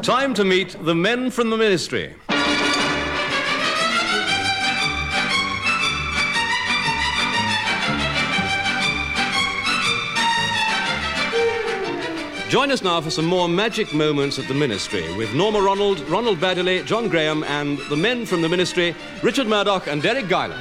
Time to meet the men from the Ministry. Join us now for some more magic moments at the Ministry with Norma Ronald, Ronald Baddeley, John Graham and the men from the Ministry, Richard Murdoch and Derek Guyler.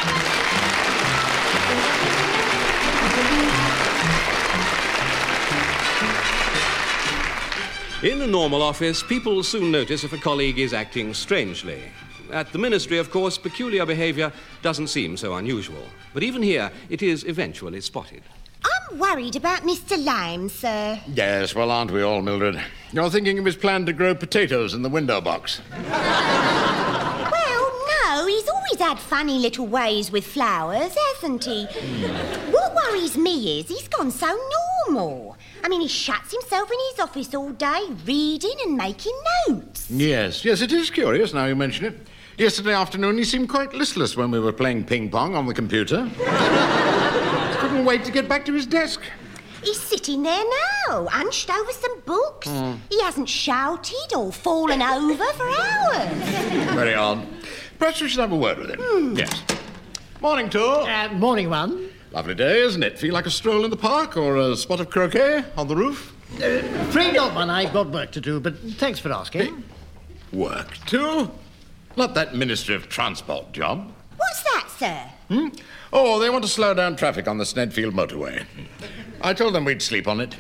In a normal office, people soon notice if a colleague is acting strangely. At the Ministry, of course, peculiar behaviour doesn't seem so unusual. But even here, it is eventually spotted. I'm worried about Mr. Lime, sir. Yes, well, aren't we all, Mildred? You're thinking of his plan to grow potatoes in the window box. Well, no, he's always had funny little ways with flowers, hasn't he? What worries me is he's gone so normal. I mean, he shuts himself in his office all day, reading and making notes. Yes, it is curious now you mention it. Yesterday afternoon he seemed quite listless when we were playing ping-pong on the computer. Couldn't wait to get back to his desk. He's sitting there now, hunched over some books. He hasn't shouted or fallen over for hours. Very odd. Perhaps we should have a word with him. Yes. Morning, Tor. Morning, one. Lovely day, isn't it? Feel like a stroll in the park or a spot of croquet on the roof? Afraid not, one. I've got work to do, but thanks for asking. Work too? Not that Ministry of Transport job. What's that, sir? Oh, they want to slow down traffic on the Snedfield motorway. I told them we'd sleep on it.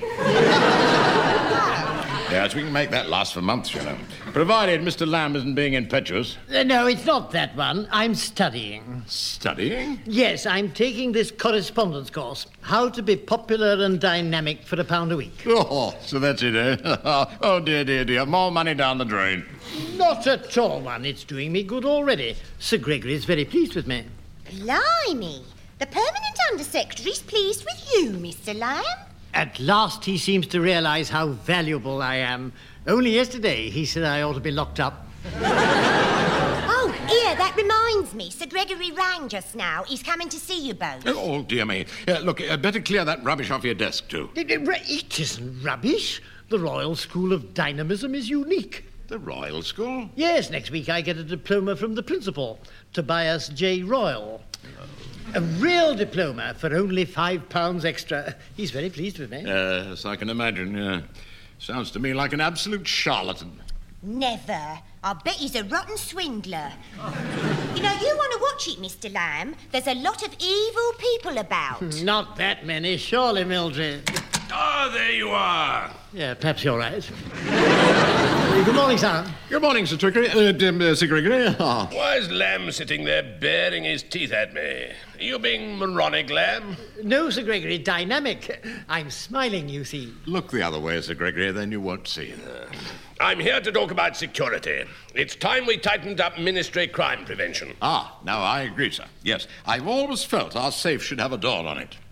Yes, we can make that last for months, you know. Provided Mr. Lamb isn't being impetuous. No, it's not that one. I'm studying. Studying? Yes, I'm taking this correspondence course. How to be popular and dynamic for £1 a week. Oh, so that's it, eh? Oh, dear. More money down the drain. Not at all, one. It's doing me good already. Sir Gregory's very pleased with me. Blimey. The Permanent Under-Secretary's pleased with you, Mr. Lime. At last he seems to realise how valuable I am. Only yesterday he said I ought to be locked up. Oh, here, that reminds me. Sir Gregory rang just now. He's coming to see you both. Oh, dear me. Look, better clear that rubbish off your desk, too. It isn't rubbish. The Royal School of Dynamism is unique. The Royal School? Yes, next week I get a diploma from the principal, Tobias J. Royal. A real diploma for only £5 extra. He's very pleased with me. Yes, I can imagine, yeah. Sounds to me like an absolute charlatan. Never. I bet he's a rotten swindler. You know, you want to watch it, Mr. Lamb. There's a lot of evil people about. Not that many, surely, Mildred. Ah, there you are. Yeah, perhaps you're right. Good morning, sir. Good morning, Sir Gregory. Sir Gregory. Oh. Why is Lamb sitting there baring his teeth at me? Are you being moronic, Lamb? No, Sir Gregory, dynamic. I'm smiling, you see. Look the other way, Sir Gregory, then you won't see. I'm here to talk about security. It's time we tightened up ministry crime prevention. Ah, now I agree, sir. Yes, I've always felt our safe should have a door on it.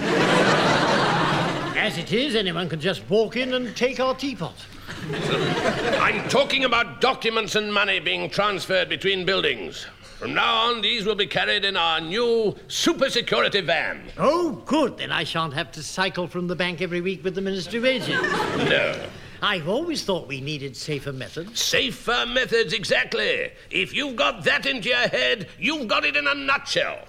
As it is, anyone can just walk in and take our teapot. I'm talking about documents and money being transferred between buildings. From now on, these will be carried in our new super security van. Oh, good. Then I shan't have to cycle from the bank every week with the Ministry of Agents. No. I've always thought we needed safer methods. Safer methods, exactly. If you've got that into your head, you've got it in a nutshell.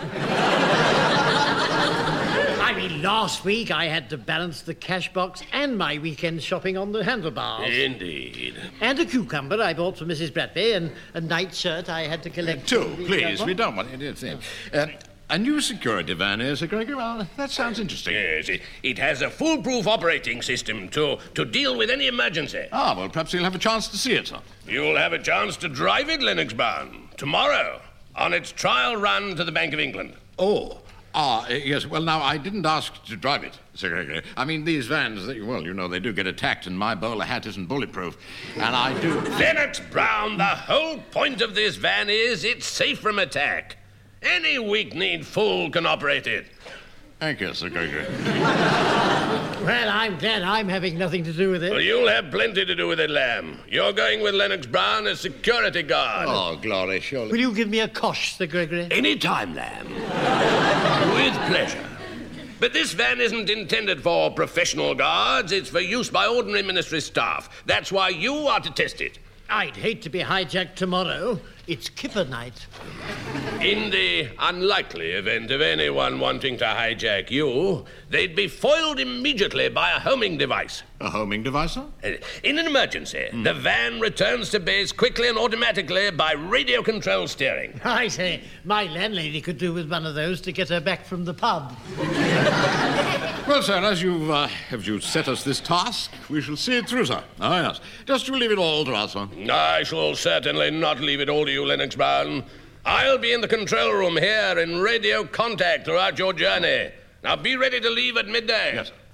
I mean, last week I had to balance the cash box and my weekend shopping on the handlebars. Indeed. And a cucumber I bought for Mrs. Bradby, and a nightshirt I had to collect. Two, please. We don't want anything. A new security van here, Sir Gregory. Well, that sounds interesting. Yes, it has a foolproof operating system to deal with any emergency. Ah, well, perhaps you'll have a chance to see it, sir. You'll have a chance to drive it, Lennox Brown, tomorrow, on its trial run to the Bank of England. Oh. Yes. Well, now, I didn't ask to drive it, Sir Gregory. I mean, these vans, they do get attacked, and my bowler hat isn't bulletproof. And I do... Lennox Brown, the whole point of this van is it's safe from attack. Any weak-kneed fool can operate it. Thank you, Sir Gregory. Well, I'm glad I'm having nothing to do with it. Well, you'll have plenty to do with it, Lamb. You're going with Lennox Brown as security guard. Oh, glory, surely. Will you give me a cosh, Sir Gregory? Any time, Lamb. With pleasure. But this van isn't intended for professional guards. It's for use by ordinary ministry staff. That's why you are to test it. I'd hate to be hijacked tomorrow. It's Kipper night. In the unlikely event of anyone wanting to hijack you, they'd be foiled immediately by a homing device. A homing device, sir? In an emergency, the van returns to base quickly and automatically by radio control steering. I say, my landlady could do with one of those to get her back from the pub. Well, sir, as you've set us this task, we shall see it through, sir. Oh, yes. Just you leave it all to us, sir. I shall certainly not leave it all to you, Lennox Brown. I'll be in the control room here in radio contact throughout your journey. Now be ready to leave at midday. Yes, sir.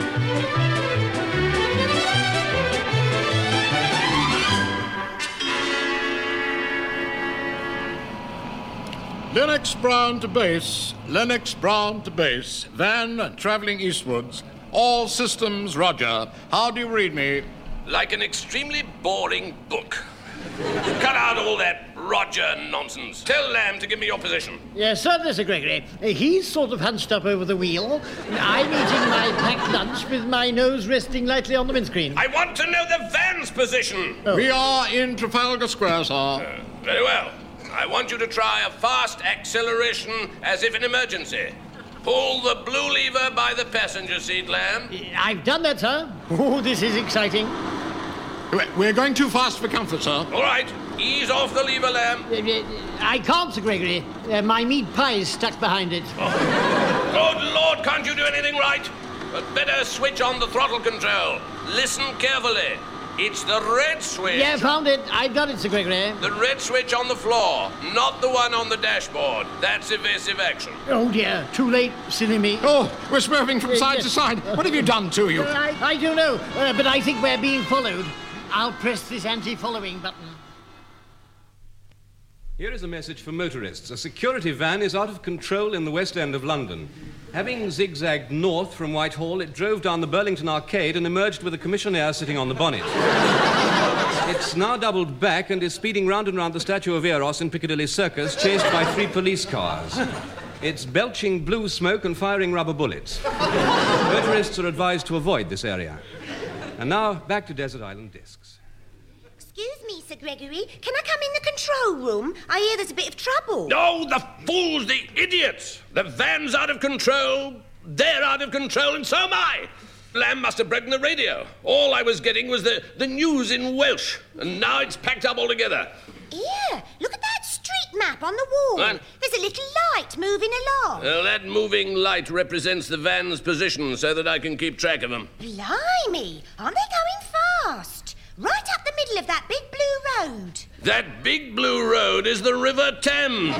Lennox Brown to base. Lennox Brown to base. Van travelling eastwards. All systems, roger. How do you read me? Like an extremely boring book. Cut out all that Roger nonsense. Tell Lamb to give me your position. Yes, sir, Mr. Gregory. He's sort of hunched up over the wheel. I'm eating my packed lunch with my nose resting lightly on the windscreen. I want to know the van's position. Oh. We are in Trafalgar Square, sir. Very well. I want you to try a fast acceleration as if in emergency. Pull the blue lever by the passenger seat, Lamb. I've done that, sir. Oh, this is exciting. We're going too fast for comfort, sir. All right. Ease off the lever, Lamb. I can't, Sir Gregory. My meat pie is stuck behind it. Good Lord, can't you do anything right? But better switch on the throttle control. Listen carefully. It's the red switch. Yeah, found it. I've got it, Sir Gregory. The red switch on the floor, not the one on the dashboard. That's evasive action. Oh, dear. Too late, silly me. Oh, we're swerving from side yes. to side. What have you done to you? I don't know, but I think we're being followed. I'll press this anti-following button. Here is a message for motorists. A security van is out of control in the West End of London. Having zigzagged north from Whitehall, it drove down the Burlington Arcade and emerged with a commissionaire sitting on the bonnet. It's now doubled back and is speeding round and round the statue of Eros in Piccadilly Circus, chased by 3 police cars. It's belching blue smoke and firing rubber bullets. Motorists are advised to avoid this area. And now, back to Desert Island Discs. Excuse me, Sir Gregory. Can I come in the control room? I hear there's a bit of trouble. No, the fools, the idiots! The van's out of control, they're out of control, and so am I! Lamb must have broken the radio. All I was getting was the news in Welsh, and now it's packed up altogether. Here, look at that street map on the wall. What? There's a little light moving along. Well, that moving light represents the van's position so that I can keep track of them. Blimey, aren't they going fast? Right up the middle of that big blue road. That big blue road is the River Thames.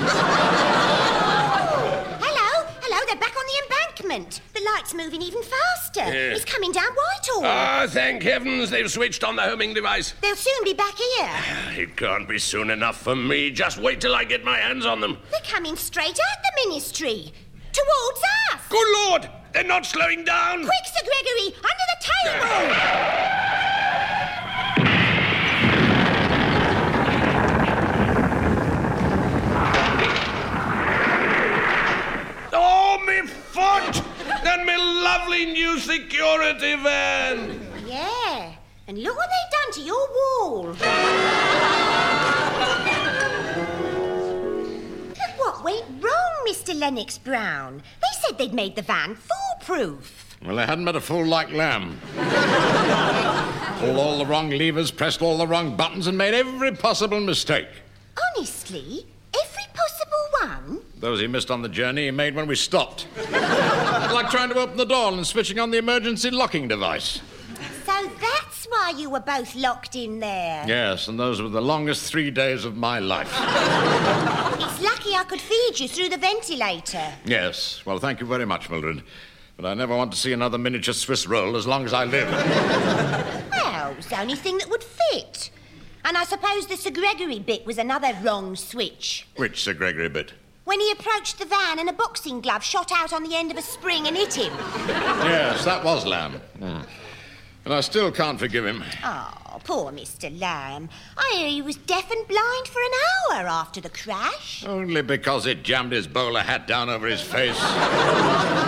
Hello, they're back on the embankment. The light's moving even faster. Yeah. It's coming down Whitehall. Ah, thank heavens they've switched on the homing device. They'll soon be back here. It can't be soon enough for me. Just wait till I get my hands on them. They're coming straight at the ministry. Towards us. Good Lord! They're not slowing down! Quick, Sir Gregory, under the table. Oh, me foot! And me lovely new security van! Yeah, and look what they've done to your wall. Look what went wrong, Mr. Lennox Brown. They said they'd made the van foolproof. Well, they hadn't met a fool like Lamb. Pulled all the wrong levers, pressed all the wrong buttons, and made every possible mistake. Honestly, every possible one? Those he missed on the journey, he made when we stopped. Like trying to open the door and switching on the emergency locking device. So that's why you were both locked in there. Yes, and those were the longest 3 days of my life. It's lucky I could feed you through the ventilator. Yes, well, thank you very much, Mildred. But I never want to see another miniature Swiss roll as long as I live. Well, it's the only thing that would fit. And I suppose the Sir Gregory bit was another wrong switch. Which Sir Gregory bit? When he approached the van and a boxing glove shot out on the end of a spring and hit him. Yes, that was Lamb. And I still can't forgive him. Oh, poor Mr. Lamb. I hear he was deaf and blind for an hour after the crash. Only because it jammed his bowler hat down over his face.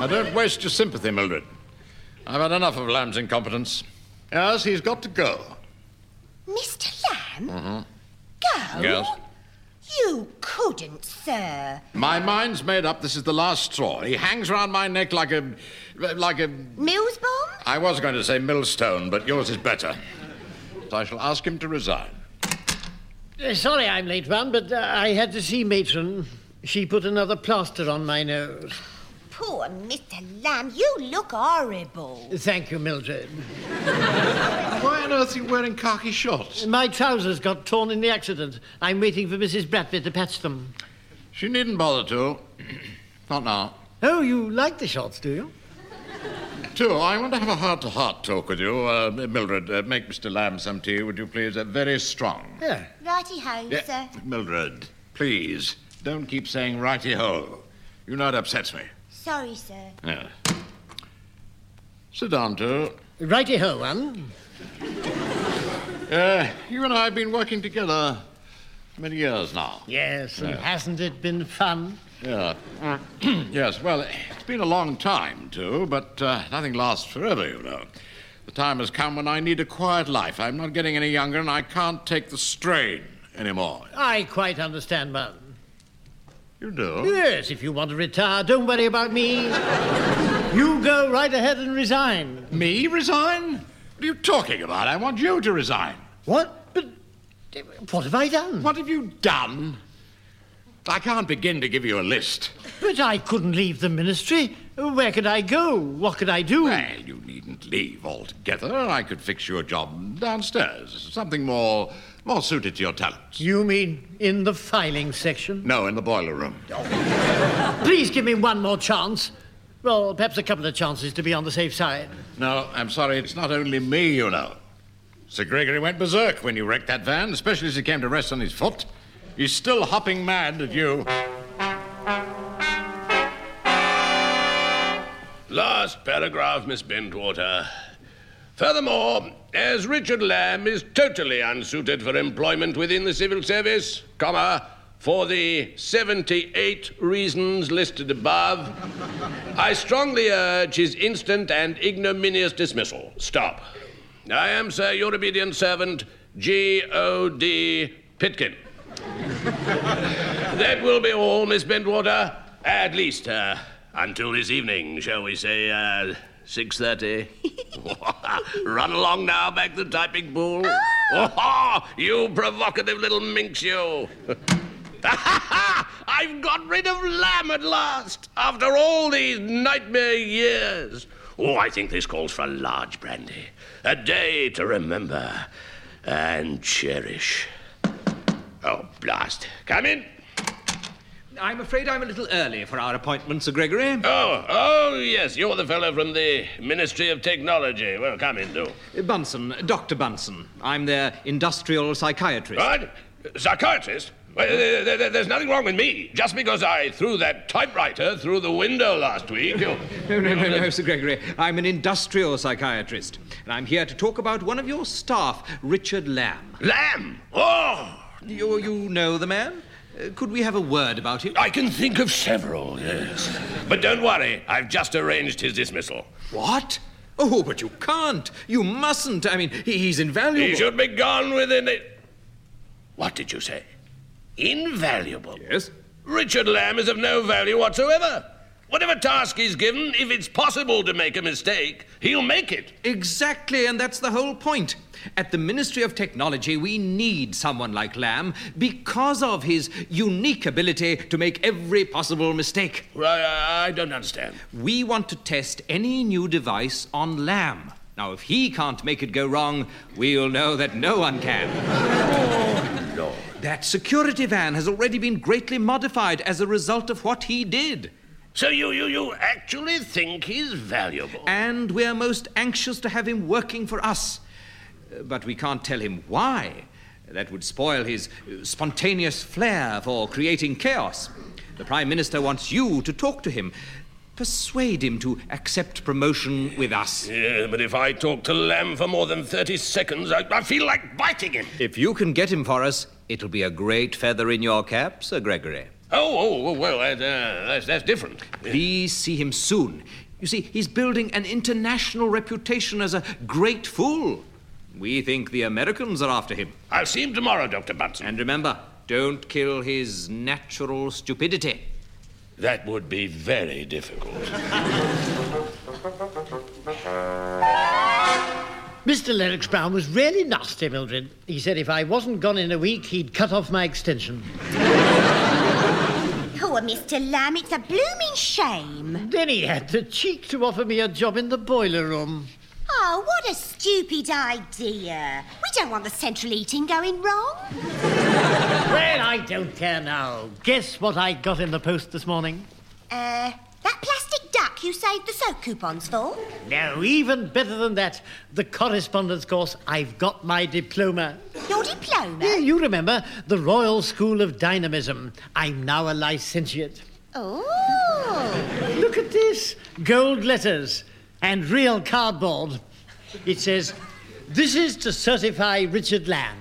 Now, don't waste your sympathy, Mildred. I've had enough of Lamb's incompetence. Yes, he's got to go. Mr. Lamb? Mm-hmm. Go? Yes. You couldn't, sir. My mind's made up. This is the last straw. He hangs round my neck like a... Mill's bomb? I was going to say millstone, but yours is better. So I shall ask him to resign. Sorry I'm late, Van, but I had to see Matron. She put another plaster on my nose. Poor Mr. Lamb, you look horrible. Thank you, Mildred. Why on earth are you wearing khaki shorts? My trousers got torn in the accident. I'm waiting for Mrs. Bradley to patch them. She needn't bother to. Not now. Oh, you like the shorts, do you? Too, I want to have a heart-to-heart talk with you. Mildred, make Mr. Lamb some tea, would you please? Very strong. Yeah. Righty-ho, sir. Mildred, please, don't keep saying righty-ho. You know it upsets me. Sorry, sir. Yeah. Sit down, too. Righty-ho, Van. You and I have been working together for many years now. Yes, and hasn't it been fun? Yeah. Yes, well, it's been a long time, too, but nothing lasts forever, you know. The time has come when I need a quiet life. I'm not getting any younger, and I can't take the strain anymore. I quite understand, Van. You do? Yes, if you want to retire, don't worry about me. You go right ahead and resign. Me resign? What are you talking about? I want you to resign. What? But what have I done? What have you done? I can't begin to give you a list. But I couldn't leave the ministry. Where could I go? What could I do? Well, you needn't leave altogether. I could fix you a job downstairs. Something more suited to your talents. You mean in the filing section? No, in the boiler room. Please give me one more chance. Well, perhaps a couple of chances to be on the safe side. No, I'm sorry. It's not only me, you know. Sir Gregory went berserk when you wrecked that van, especially as he came to rest on his foot. He's still hopping mad at you. Last paragraph, Miss Bentwater. Furthermore, as Richard Lamb is totally unsuited for employment within the civil service, for the 78 reasons listed above, I strongly urge his instant and ignominious dismissal. Stop. I am, sir, your obedient servant, G.O.D. Pitkin. That will be all, Miss Bentwater. At least, until this evening, shall we say, 6:30? Run along now, back to the typing pool. Oh, you provocative little minx, you. I've got rid of Lamb at last, after all these nightmare years. Oh, I think this calls for a large brandy. A day to remember and cherish. Oh, blast. Come in. I'm afraid I'm a little early for our appointment, Sir Gregory. Oh, yes, you're the fellow from the Ministry of Technology. Well, come in, do. Bunsen, Dr. Bunsen. I'm their industrial psychiatrist. What? Psychiatrist? Well, there's nothing wrong with me. Just because I threw that typewriter through the window last week. No, Sir Gregory. I'm an industrial psychiatrist. And I'm here to talk about one of your staff, Richard Lamb. Lamb? Oh! You know the man? Could we have a word about him? I can think of several, yes. But don't worry, I've just arranged his dismissal. What? Oh, but you can't. You mustn't. I mean, he's invaluable. He should be gone within it. What did you say? Invaluable? Yes. Richard Lamb is of no value whatsoever. Whatever task he's given, if it's possible to make a mistake, he'll make it. Exactly, and that's the whole point. At the Ministry of Technology, we need someone like Lamb because of his unique ability to make every possible mistake. I don't understand. We want to test any new device on Lamb. Now, if he can't make it go wrong, we'll know that no one can. Oh, Lord. That security van has already been greatly modified as a result of what he did. So you actually think he's valuable? And we're most anxious to have him working for us. But we can't tell him why. That would spoil his spontaneous flair for creating chaos. The Prime Minister wants you to talk to him. Persuade him to accept promotion with us. Yeah, but if I talk to Lamb for more than 30 seconds, I feel like biting him. If you can get him for us, it'll be a great feather in your cap, Sir Gregory. Well, that's different. Please see him soon. You see, he's building an international reputation as a great fool. We think the Americans are after him. I'll see him tomorrow, Dr. Bunsen. And remember, don't kill his natural stupidity. That would be very difficult. Mr. Lennox Brown was really nasty, Mildred. He said if I wasn't gone in a week, he'd cut off my extension. Oh, Mr. Lamb, it's a blooming shame. Then he had the cheek to offer me a job in the boiler room. Oh, what a stupid idea. We don't want the central heating going wrong. Well, I don't care now. Guess what I got in the post this morning? That plastic duck you saved the soap coupons for? No, even better than that. The correspondence course, I've got my diploma. Your diploma? Yeah, you remember, the Royal School of Dynamism. I'm now a licentiate. Oh. Look at this. Gold letters and real cardboard. It says, "This is to certify Richard Lamb."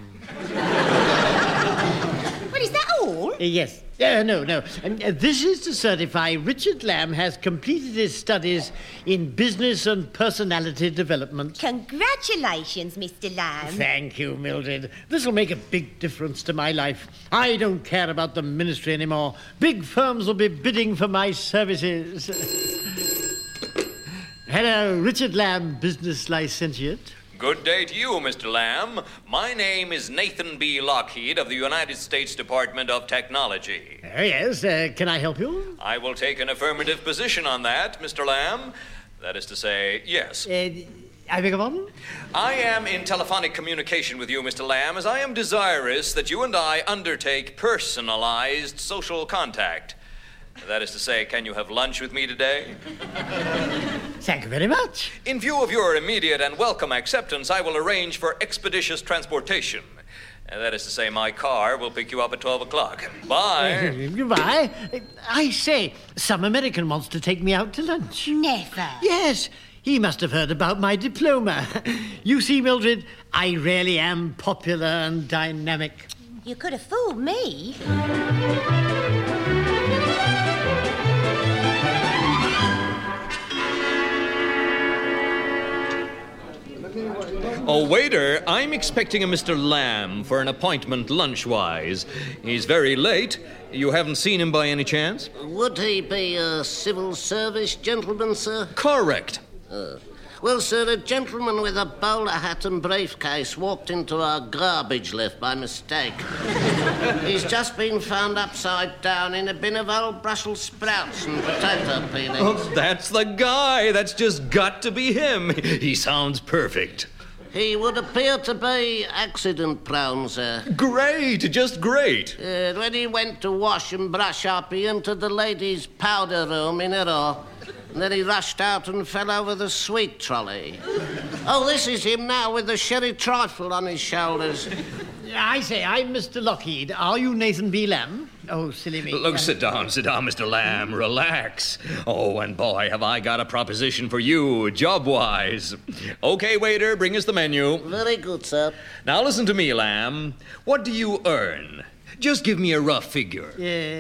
Well, is that all? Yes. No. This is to certify Richard Lamb has completed his studies in business and personality development. Congratulations, Mr. Lamb. Thank you, Mildred. This will make a big difference to my life. I don't care about the ministry anymore. Big firms will be bidding for my services. Hello, Richard Lamb, business licentiate. Good day to you, Mr. Lamb. My name is Nathan B. Lockheed of the United States Department of Technology. Oh, yes. Can I help you? I will take an affirmative position on that, Mr. Lamb. That is to say, yes. I beg your pardon? I am in telephonic communication with you, Mr. Lamb, as I am desirous that you and I undertake personalized social contact. That is to say, can you have lunch with me today? Thank you very much. In view of your immediate and welcome acceptance, I will arrange for expeditious transportation. That is to say, my car will pick you up at 12 o'clock. Bye. Goodbye. I say, some American wants to take me out to lunch. Never. Yes, he must have heard about my diploma. You see, Mildred, I really am popular and dynamic. You could have fooled me. Oh, waiter, I'm expecting a Mr. Lamb for an appointment lunch-wise. He's very late. You haven't seen him by any chance? Would he be a civil service gentleman, sir? Correct. Well, sir, a gentleman with a bowler hat and briefcase walked into our garbage lift by mistake. He's just been found upside down in a bin of old Brussels sprouts and potato peelings. Oh, that's the guy. That's just got to be him. He sounds perfect. He would appear to be accident-prone, sir. Great, just great. When he went to wash and brush up, he entered the ladies' powder room in error. And then he rushed out and fell over the sweet trolley. Oh, this is him now with the sherry trifle on his shoulders. I say, I'm Mr. Lockheed. Are you Nathan B. Lamb? Oh, silly me. Look, sit down, Mr. Lamb. Relax. Oh, and boy, have I got a proposition for you, job-wise. Okay, waiter, bring us the menu. Very good, sir. Now listen to me, Lamb. What do you earn? Just give me a rough figure.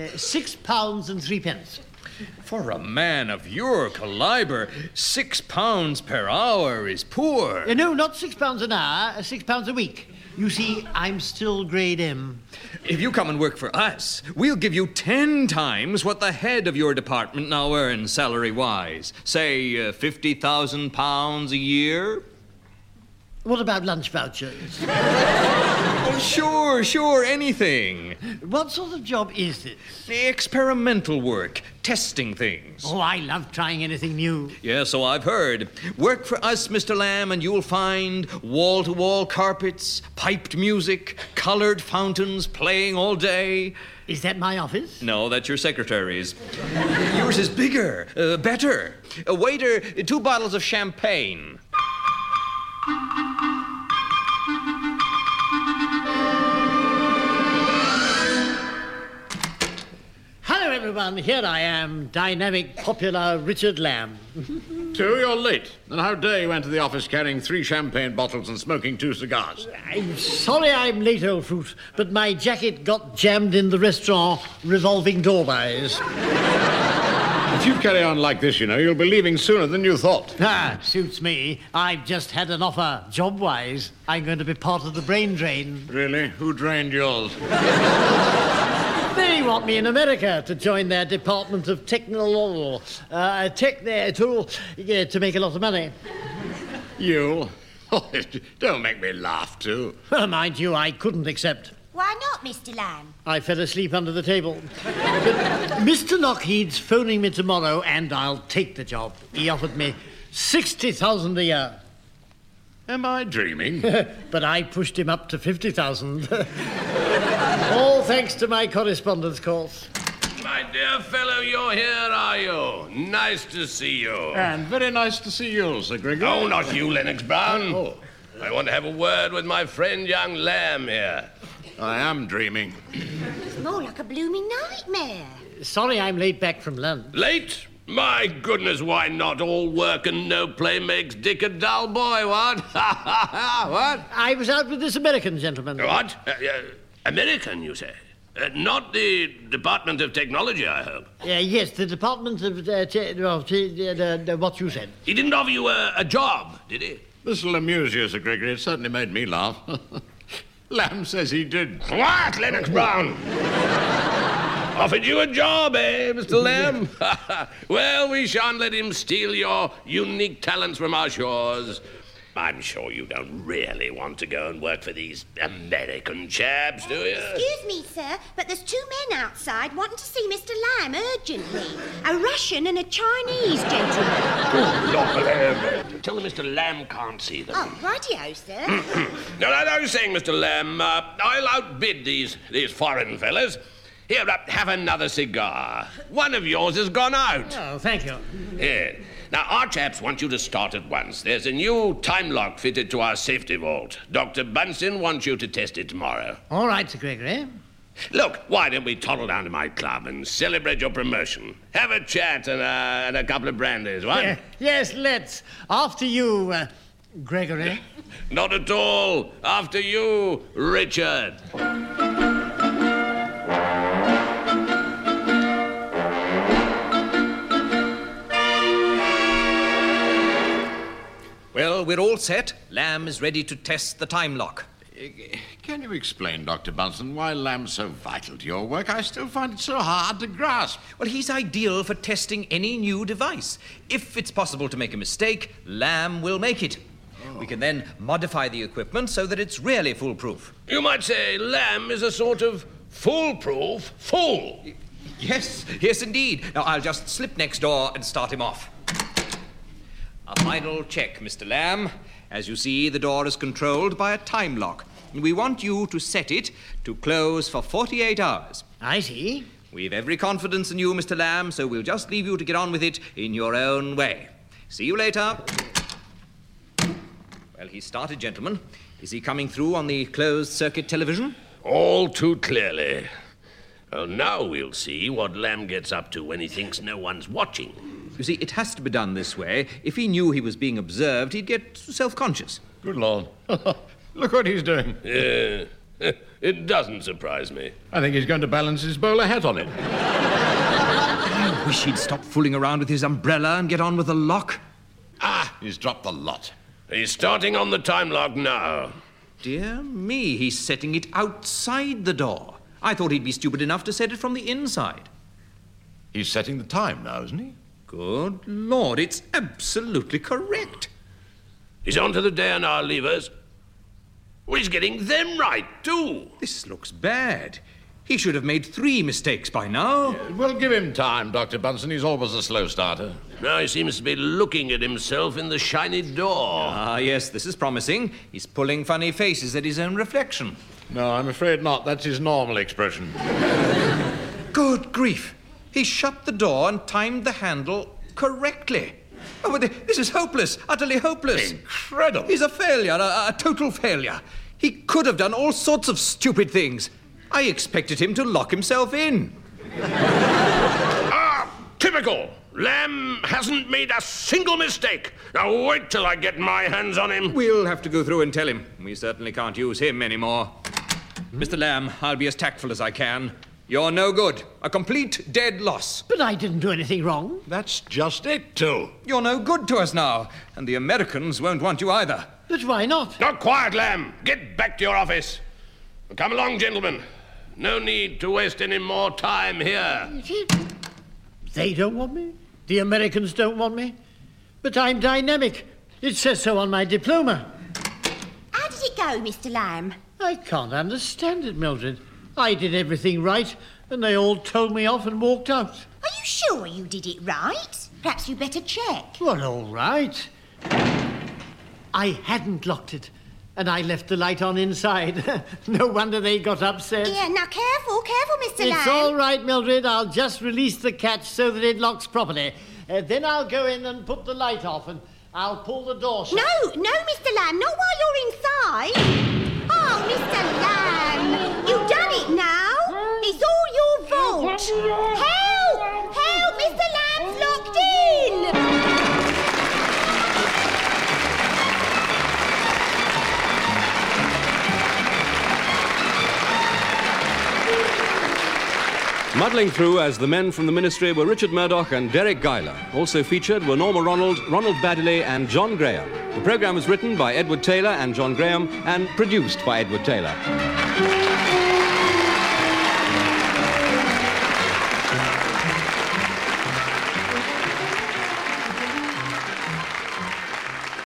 £6 and 3 pence. For a man of your caliber, £6 per hour is poor. No, not £6 an hour, £6 a week. You see, I'm still grade M. If you come and work for us, we'll give you 10 times what the head of your department now earns salary-wise. Say, £50,000 a year? What about lunch vouchers? Oh, sure, anything. What sort of job is this? Experimental work, testing things. Oh, I love trying anything new. Yeah, so I've heard. Work for us, Mr. Lamb, and you'll find wall-to-wall carpets, piped music, colored fountains playing all day. Is that my office? No, that's your secretary's. Yours is bigger, better. Waiter, 2 bottles of champagne. Hello, Hello, everyone. Here I am, dynamic, popular Richard Lamb. Two, you're late. And how dare you enter the office carrying 3 champagne bottles and smoking 2 cigars? I'm sorry I'm late, old fruit, but my jacket got jammed in the restaurant revolving doorways. If you carry on like this, you know, you'll be leaving sooner than you thought. Suits me. I've just had an offer, job-wise. I'm going to be part of the brain drain. Really? Who drained yours? They want me in America to join their Department of Technology. Tech there to make a lot of money. You? Oh, don't make me laugh, too. Well, mind you, I couldn't accept. Why not, Mr. Lamb? I fell asleep under the table. But Mr. Lockheed's phoning me tomorrow, and I'll take the job. He offered me $60,000 a year. Am I dreaming? But I pushed him up to $50,000. All thanks to my correspondence course. My dear fellow, you're here, are you? Nice to see you. And very nice to see you, Sir Gregory. Oh, not you, Lennox Brown. Oh. I want to have a word with my friend, young Lamb, here. I am dreaming. It's more like a blooming nightmare. Sorry I'm late back from lunch. Late? My goodness, why not? All work and no play makes Dick a dull boy, what? What? I was out with this American gentleman. What? American, you say? Not the Department of Technology, I hope. Yes, the Department of what you said. He didn't offer you a job, did he? This will amuse you, Sir Gregory. It certainly made me laugh. Lamb says he did. What, Lennox Brown? Offered you a job, eh, Mr. Lamb? Well, we shan't let him steal your unique talents from our shores. I'm sure you don't really want to go and work for these American chaps, do you? Excuse me, sir, but there's 2 men outside wanting to see Mr. Lamb urgently. A Russian and a Chinese gentleman. Good Lord, Lamb. Tell them Mr. Lamb can't see them. Oh, rightio, sir. No, I was saying, Mr. Lamb, I'll outbid these foreign fellas. Here, have another cigar. One of yours has gone out. Oh, thank you. Yeah. Now, our chaps want you to start at once. There's a new time lock fitted to our safety vault. Dr. Bunsen wants you to test it tomorrow. All right, Sir Gregory. Look, why don't we toddle down to my club and celebrate your promotion? Have a chat and a couple of brandies, what? Yes, let's. After you, Gregory. Not at all. After you, Richard. Well, we're all set. Lamb is ready to test the time lock. Can you explain, Dr. Bunsen, why Lamb's so vital to your work? I still find it so hard to grasp. Well, he's ideal for testing any new device. If it's possible to make a mistake, Lamb will make it. We can then modify the equipment so that it's really foolproof. You might say Lamb is a sort of foolproof fool. Yes, indeed. Now, I'll just slip next door and start him off. A final check, Mr. Lamb. As you see, the door is controlled by a time lock. We want you to set it to close for 48 hours. I see. We've every confidence in you, Mr. Lamb, so we'll just leave you to get on with it in your own way. See you later. Well, he started, gentlemen. Is he coming through on the closed-circuit television? All too clearly. Well, now we'll see what Lamb gets up to when he thinks no one's watching. You see, it has to be done this way. If he knew he was being observed, he'd get self-conscious. Good Lord. Look what he's doing. Yeah, it doesn't surprise me. I think he's going to balance his bowler hat on it. I wish he'd stop fooling around with his umbrella and get on with the lock. He's dropped the lot. He's starting on the time lock now. Dear me, he's setting it outside the door. I thought he'd be stupid enough to set it from the inside. He's setting the time now, isn't he? Good Lord, it's absolutely correct. He's on to the day on our levers. Well, he's getting them right, too. This looks bad. He should have made 3 mistakes by now. Well, give him time, Dr. Bunsen. He's always a slow starter. Now he seems to be looking at himself in the shiny door. Ah, yes, this is promising. He's pulling funny faces at his own reflection. No, I'm afraid not. That's his normal expression. Good grief. He shut the door and timed the handle correctly. Oh, but this is hopeless, utterly hopeless. Incredible. He's a failure, a total failure. He could have done all sorts of stupid things. I expected him to lock himself in. miracle! Lamb hasn't made a single mistake. Now wait till I get my hands on him. We'll have to go through and tell him. We certainly can't use him anymore. Mr. Lamb, I'll be as tactful as I can. You're no good. A complete dead loss. But I didn't do anything wrong. That's just it, too. You're no good to us now, and the Americans won't want you either. But why not? Now quiet, Lamb. Get back to your office. Come along, gentlemen. No need to waste any more time here. They don't want me. The Americans don't want me. But I'm dynamic. It says so on my diploma. How did it go, Mr. Lamb? I can't understand it, Mildred. I did everything right, and they all told me off and walked out. Are you sure you did it right? Perhaps you better check. Well, all right. I hadn't locked it, and I left the light on inside. No wonder they got upset. Yeah, now careful, Mr. Lamb. It's all right, Mildred. I'll just release the catch so that it locks properly. Then I'll go in and put the light off, and I'll pull the door shut. No, Mr. Lamb, not while you're inside. Oh, Mr. Lamb, you've done it now. It's all your fault. Help! Help! Mr. Lamb's locked in! Muddling through as the men from the Ministry were Richard Murdoch and Derek Guyler. Also featured were Norma Ronald, Ronald Baddeley and John Graham. The programme was written by Edward Taylor and John Graham and produced by Edward Taylor.